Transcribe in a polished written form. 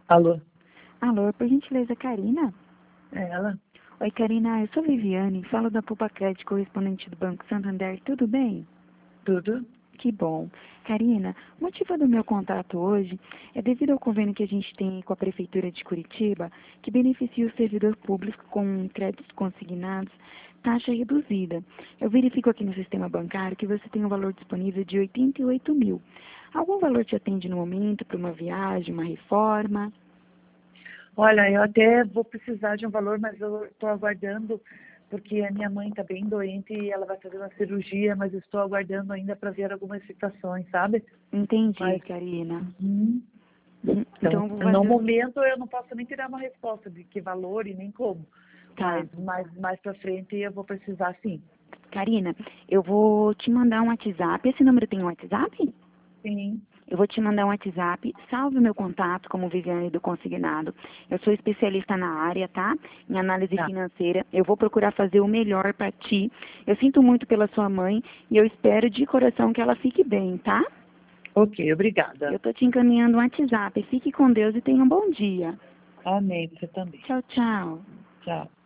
Alô? Alô, por gentileza, Karina? É ela? Oi, Karina, eu sou Viviane, falo da Poupa Crédito, correspondente do Banco Santander, tudo bem? Tudo? Que bom. Karina, o motivo do meu contato hoje é devido ao convênio que a gente tem com a Prefeitura de Curitiba, que beneficia o servidor público com créditos consignados, taxa reduzida. Eu verifico aqui no sistema bancário que você tem um valor disponível de 88 mil. Algum valor te atende no momento para uma viagem, uma reforma? Olha, eu até vou precisar de um valor, mas eu estou aguardando, porque a minha mãe está bem doente e ela vai fazer uma cirurgia, mas eu estou aguardando ainda para ver algumas situações, sabe? Entendi, Mas, Karina. uhum. Então, Então, eu vou no fazer. momento eu não posso nem tirar uma resposta de que valor e nem como, Tá. mas mais para frente eu vou precisar sim. Karina, eu vou te mandar um WhatsApp. Esse número tem um WhatsApp? Sim, Eu vou te mandar um WhatsApp. Salve o meu contato como Viviane do Consignado. Eu sou especialista na área, tá? Em análise tá. financeira. Eu vou procurar fazer o melhor para ti. Eu sinto muito pela sua mãe e eu espero de coração que ela fique bem, tá? Ok, obrigada. Eu tô te encaminhando um WhatsApp. Fique com Deus e tenha um bom dia. Amém, você também. Tchau, tchau. Tchau.